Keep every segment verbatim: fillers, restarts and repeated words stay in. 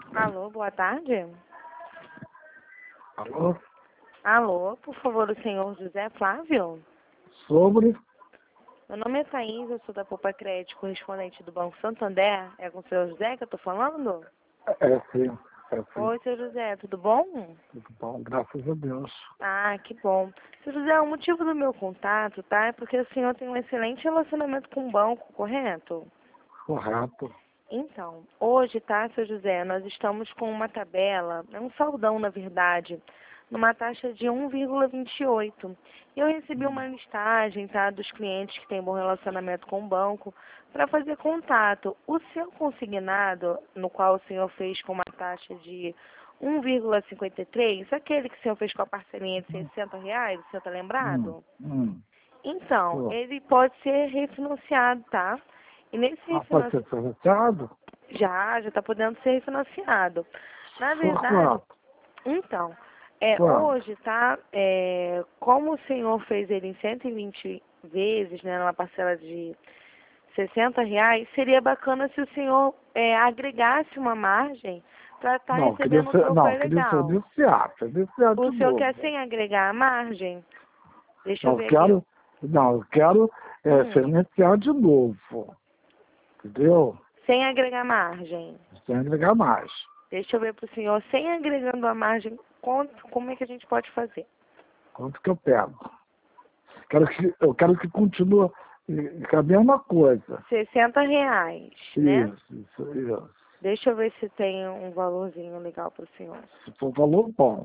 Alô, boa tarde. Alô? Alô, por favor, o senhor José Flávio? Sobre? Meu nome é Thaís, eu sou da Poupa Crédito, correspondente do Banco Santander. É com o senhor José que eu tô falando? É sim, é sim. Oi, senhor José, tudo bom? Tudo bom, graças a Deus. Ah, que bom. Senhor José, o motivo do meu contato, tá? É porque o senhor tem um excelente relacionamento com o banco, correto? Correto. Então, hoje, tá, seu José, nós estamos com uma tabela, é um saldão, na verdade, numa taxa de um vírgula vinte e oito. Eu recebi uma listagem, tá, dos clientes que têm bom relacionamento com o banco, para fazer contato. O seu consignado, no qual o senhor fez com uma taxa de um vírgula cinquenta e três, aquele que o senhor fez com a parcelinha de sessenta reais, o senhor está Hum, lembrado? hum. Então, Pô. ele pode ser refinanciado, tá? E nesse Ah, pode ser refinanciamento... financiado? Já, já está podendo ser refinanciado. Na Por verdade, quanto? então, é, Quanto? hoje, tá? É, como o senhor fez ele em cento e vinte vezes, né, numa parcela de sessenta reais, seria bacana se o senhor é, agregasse uma margem para estar Não, queria recebendo um ser, não, troco queria legal. financiar, financiar O de senhor quer novo. sem agregar a margem? Deixa eu Não, eu ver aqui. quero, não, eu quero é, Hum, financiar de novo. Entendeu? sem agregar margem. Sem agregar mais. Deixa eu ver para o senhor, sem agregando a margem, quanto, como é que a gente pode fazer? Quanto que eu pego? Quero que, eu quero que continue eh, com a mesma coisa. sessenta reais, né? Isso, isso, isso. Deixa eu ver se tem um valorzinho legal para o senhor. Se for valor bom.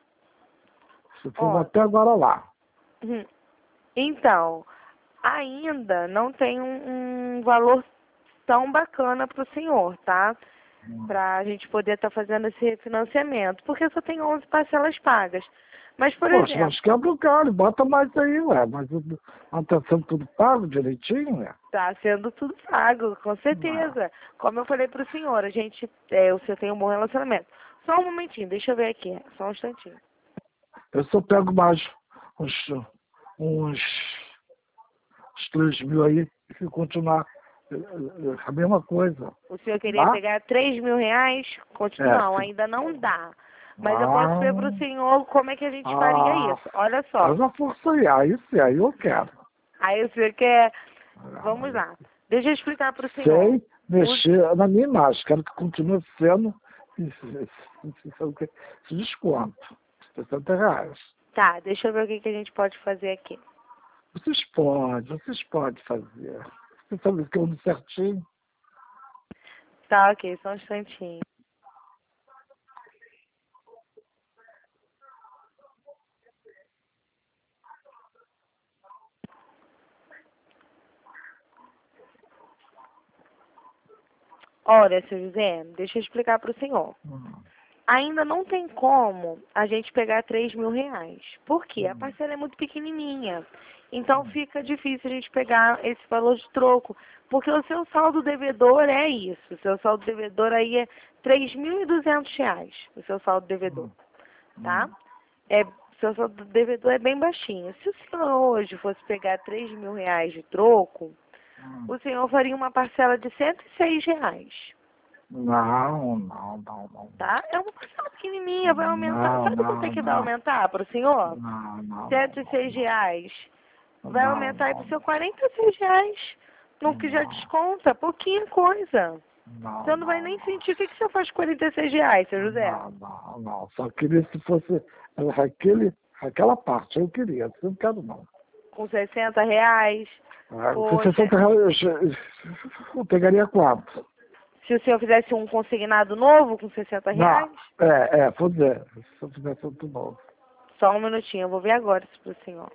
Se for Ó, até agora lá. hum, então, ainda não tem um, um valor tão bacana para o senhor, tá? Para a gente poder estar fazendo esse refinanciamento, porque só tem onze parcelas pagas. Mas, por Poxa, exemplo, mas quebra o galho, bota mais aí, ué. Mas não está sendo tudo pago direitinho, ué? está sendo tudo pago, com certeza. Como eu falei para o senhor, a gente, é, o senhor tem um bom relacionamento. Só um momentinho, deixa eu ver aqui, só um instantinho. Eu só pego mais uns, uns, uns três mil aí e continuar eh, eh, a mesma coisa. O senhor queria Dá? pegar três mil reais? Conti- É. Não, Se, ainda não dá. Mas eu posso ah, ver para o senhor como é que a gente faria ah, isso. Olha só. faz a força aí. Aí sim, aí eu quero. Aí o senhor quer... Ah, Vamos mas lá. Deixa eu explicar para o senhor. sem O... mexer na minha imagem. Quero que continue sendo esse, esse, esse, esse desconto. sessenta reais. Tá, deixa eu ver o que, que a gente pode fazer aqui. Vocês podem, vocês podem fazer. Você sabe que eu ando certinho. Tá, ok, só um instantinho. Olha, seu José, deixa eu explicar para o senhor. Hum, Ainda não tem como a gente pegar três mil reais. Por quê? A hum, parcela é muito pequenininha. Então fica difícil a gente pegar esse valor de troco. Porque o seu saldo devedor é isso. O seu saldo devedor aí é três mil e duzentos reais. O seu saldo devedor, hum, tá? hum, É, o seu saldo devedor é bem baixinho. Se o senhor hoje fosse pegar três mil reais de troco, hum. o senhor faria uma parcela de cento e seis reais. Não, não, não, não. Tá? É uma parcela pequenininha, vai aumentar. Não, Sabe quanto é não, que vai não. aumentar para o senhor? Não, não, não, cento e seis reais. não. Vai Não, aumentar aí para não, o seu quarenta e seis reais. No que já não. desconta, pouquinha coisa. Não, Você não vai não, nem não. sentir. O que, que você faz com quarenta e seis reais, seu José? Não, não, não. Só queria se fosse eh, aquele, aquela parte. Eu queria. Eu não quero, não. Com sessenta reais? Ah, com Poxa, sessenta reais eu, eu pegaria quatro. se o senhor fizesse um consignado novo com sessenta Não, reais? é, é, pois é. Se eu fizesse outro novo. Só um minutinho, eu vou ver agora isso para o senhor.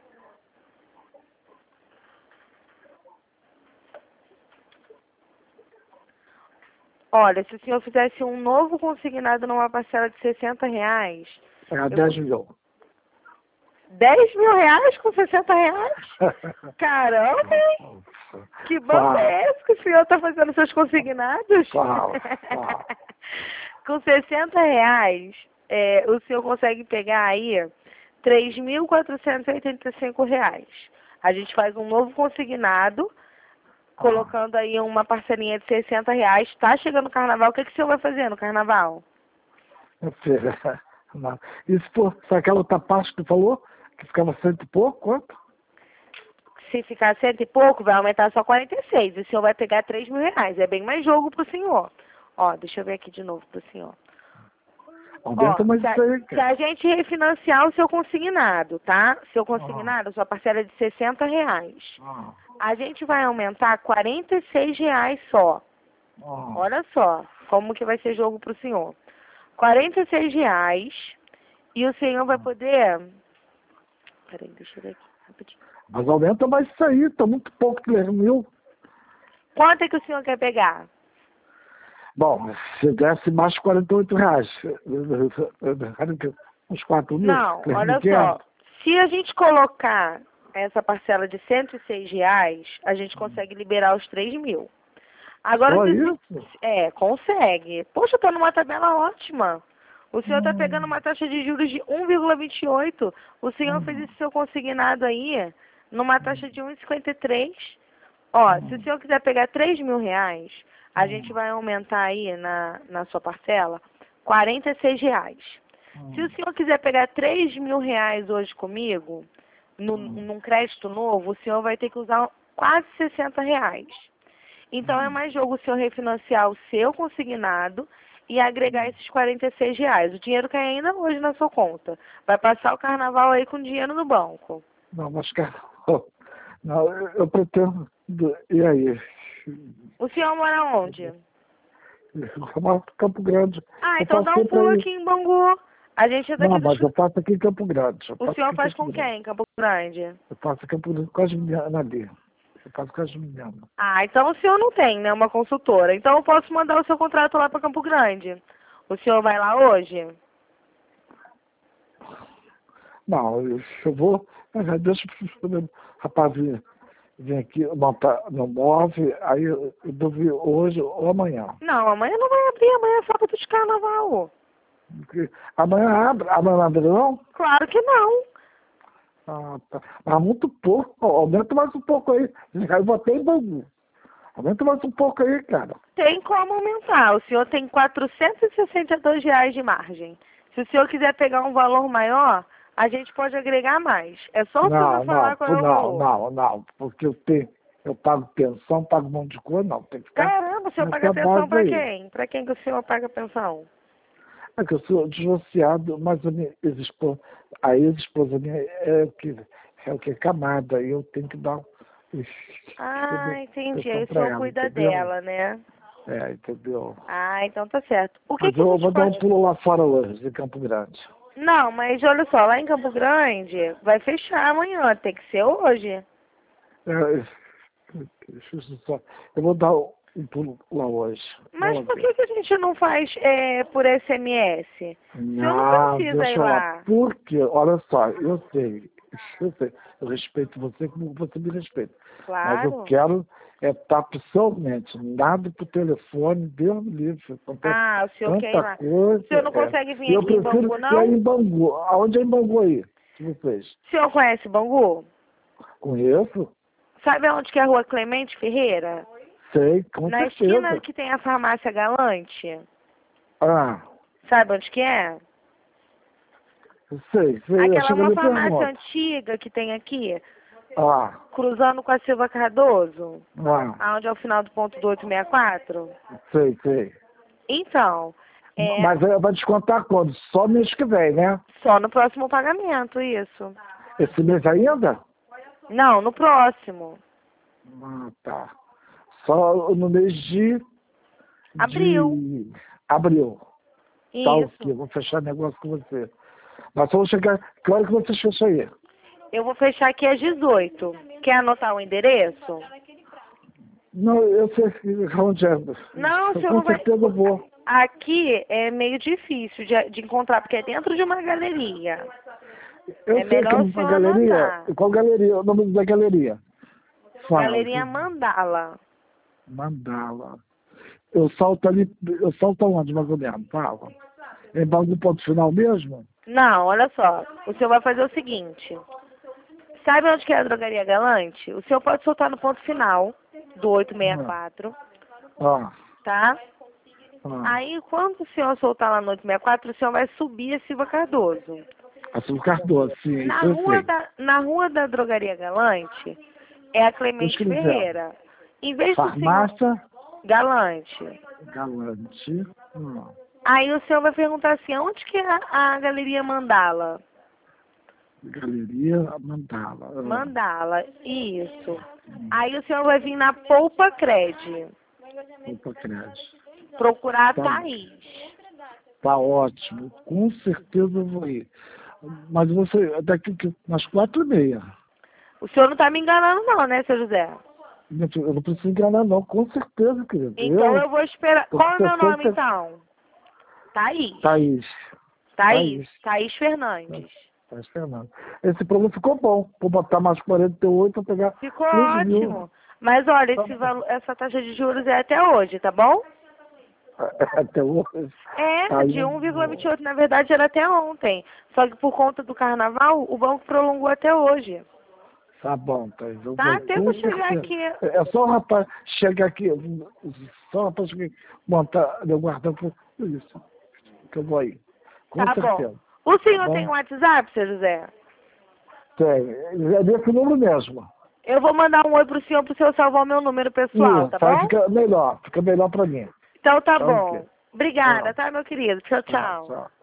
Olha, se o senhor fizesse um novo consignado numa parcela de sessenta reais, Pegar eu dez milhões. dez mil reais com sessenta reais? Caramba, hein? Que banco Fala, é esse que o senhor está fazendo seus consignados? fala, fala. Com sessenta reais, é, o senhor consegue pegar aí três mil quatrocentos e oitenta e cinco reais. A gente faz um novo consignado colocando aí uma parcelinha de sessenta reais. Tá chegando o carnaval, o que, que o senhor vai fazer no carnaval? Minha filha, não. E se for se aquela outra parte que tu falou, que ficava cento e pouco, quanto? Se ficar cento e pouco, vai aumentar só quarenta e seis. E o senhor vai pegar três mil reais. É bem mais jogo pro senhor. Ó, deixa eu ver aqui de novo pro senhor. Aumenta Ó, mais se a, isso aí, se a gente refinanciar o seu consignado, tá? Seu Ah. consignado, a sua parcela é de sessenta reais. Ah, A gente vai aumentar quarenta e seis reais só. ah. Olha só como que vai ser jogo pro senhor. quarenta e seis reais e o senhor vai poder... Peraí, deixa eu ver aqui rapidinho. Mas aumenta mais isso aí, tá muito pouco, três mil. Quanto é que o senhor quer pegar? Bom, se desse mais quarenta e oito reais, uns quatro mil, Não, três mil olha e quinhentos. só. Se a gente colocar essa parcela de cento e seis reais, a gente consegue liberar os três mil. Agora, Só se, isso? é, consegue. Poxa, eu tô numa tabela ótima. O senhor está Hum. pegando uma taxa de juros de um vírgula vinte e oito. O senhor Hum. fez esse seu consignado aí numa taxa de um vírgula cinquenta e três. Ó, Hum. se o senhor quiser pegar três mil reais, a Hum. gente vai aumentar aí na, na sua parcela quarenta e seis reais. Hum. Se o senhor quiser pegar três mil reais hoje comigo, no, Hum. num crédito novo, o senhor vai ter que usar quase sessenta reais. Então é mais jogo o senhor refinanciar o seu consignado e agregar esses quarenta e seis reais. O dinheiro cai ainda hoje na sua conta. Vai passar o carnaval aí com dinheiro no banco. Não, mas cara, não, eu, eu pretendo. E aí? O senhor mora onde? Eu moro em Campo Grande. Ah, Eu então faço dá um sempre pulo aí. aqui em Bangu. A gente é daqui Não, do... mas eu faço aqui em Campo Grande. Eu O faço senhor aqui em faz Campo com Grande. quem, em Campo Grande? Eu faço em Campo Grande com as meninas ali. Eu faço com as meninas. Ah, então o senhor não tem, né, uma consultora. Então eu posso mandar o seu contrato lá para Campo Grande. O senhor vai lá hoje? Não, eu, eu vou. ah, Deixa o rapaz vir, vir aqui montar no móvel, aí eu, eu devo vir hoje ou amanhã. Não, amanhã não vai abrir, amanhã é sábado de carnaval. Porque amanhã abre, amanhã não abre não? Claro que não. Ah, tá. Mas muito pouco, ó, aumenta mais um pouco aí. Eu botei em Bangu. Aumenta mais um pouco aí, cara. Tem como aumentar. O senhor tem quatrocentos e sessenta e dois reais de margem. Se o senhor quiser pegar um valor maior, a gente pode agregar mais. É só o senhor Não, me falar não, qual é o não, valor. não, não, porque eu tenho, eu pago pensão, pago um monte de coisa, não, tem que ficar Caramba, o senhor paga nessa pensão base para aí. quem? Para quem que o senhor paga pensão? É que eu sou divorciado, mas a minha ex-esposa, a ex-esposa minha é o que é o que é camada, e eu tenho que dar um- Ah, entendi. Aí pensão o pra senhor ela, cuida entendeu? dela, né? É, entendeu? Ah, então tá certo. O que Mas que a eu gente vou dar um pode... pulo lá fora hoje, em Campo Grande. Não, mas olha só, lá em Campo Grande vai fechar amanhã, tem que ser hoje. É, deixa eu só- eu vou dar um pulo lá hoje. Mas Vamos por ver. que, que a gente não faz é, por S M S? O senhor não Não, precisa ir deixa lá. lá. Porque, olha só, eu sei, eu sei, eu respeito você como você me respeita. Mas eu Claro. quero é estar pessoalmente, nada por telefone, Deus me livre. Acontece Ah, o senhor quer ir tanta lá. coisa. O senhor não é. consegue vir E eu aqui em prefiro Bangu, ir não? aí em Bangu. Aonde é em Bangu aí? Que vocês? O senhor conhece Bangu? Conheço? Sabe onde que é a rua Clemente Ferreira? Sei, com Na certeza. esquina que tem a farmácia Galante. Ah, Sabe onde que é? sei, sei. Eu Aquela é chego uma ali e farmácia pergunto. antiga que tem aqui, Ah, cruzando com a Silva Cardoso, ah, aonde é o final do ponto do oito seis quatro. sei, sei. Então, é Mas aí vai descontar quando? Só mês que vem, né? só no próximo pagamento, isso. Esse mês ainda? Não, no próximo. Ah, tá. Só no mês de... Abril. de abril. Tá, Isso. ok, eu vou fechar negócio com você. Mas só vou chegar... Que hora que vocês fecham aí? Eu vou fechar aqui às dezoito. Quer anotar o endereço? Não, eu sei onde é. Não, o Eu, senhor com não vai... certeza eu vou. Aqui é meio difícil de, de encontrar, porque é dentro de uma galeria. Eu É sei que é melhor o uma senhor galeria. anotar. Qual galeria? O nome da galeria? Fala. Galeria Mandala. Mandala. Eu salto ali, eu salto aonde, mais ou menos? Fala. Em Bangu ponto final mesmo? Não, olha só. O senhor vai fazer o seguinte. Sabe onde que é a drogaria Galante? O senhor pode soltar no ponto final. do oito seis quatro, Ah, tá? ah. Aí, quando o senhor soltar lá no oito seis quatro, o senhor vai subir a Silva Cardoso. A Silva Cardoso, sim, Na isso eu rua sei. da, na rua da Drogaria Galante, é a Clemente Escreveu. Ferreira. Em vez do senhor... Farmácia Galante. Galante. Hum. Aí o senhor vai perguntar assim, onde que é a, a Galeria Mandala? Galeria Mandala. Ah. Mandala, isso. Aí o senhor vai vir na Poupa Cred. Opa, crédito. Procurar a Tá. Thaís. Tá ótimo. Com certeza eu vou ir. Mas você, daqui que- umas quatro e meia. O senhor não está me enganando não, né, seu José? Eu não preciso enganar, não. Com certeza, querido. Então eu, vou esperar. tô Qual é o com meu nome, sessenta então? Thaís. Thaís. Thaís. Thaís Fernandes. Thaís Fernando. Esse programa ficou bom. Vou botar mais quarenta e oito para pegar Ficou três mil. ótimo. Mas olha, Tá esse bom. valo- essa taxa de juros é até hoje, tá bom? Até hoje. É, Aí, de um vírgula vinte e oito, na verdade, era até ontem. Só que por conta do carnaval, o banco prolongou até hoje. Tá bom, Thaís. Eu Tá? vou, Até com eu chegar certeza. aqui. É só o rapaz chegar aqui, só o rapaz chegar aqui, montar, eu guardar por isso. Que eu vou aí. Com Tá certeza. bom. O senhor Tá tem bom? um WhatsApp, seu José? Tem. É desse número mesmo. Eu vou mandar um oi pro senhor pro senhor salvar o meu número pessoal, tá Isso, aí bom? fica melhor. Fica melhor para mim. Então tá Tá bom. ok. Obrigada, Tá. tá, meu querido? Tchau, Tá, tchau. tchau.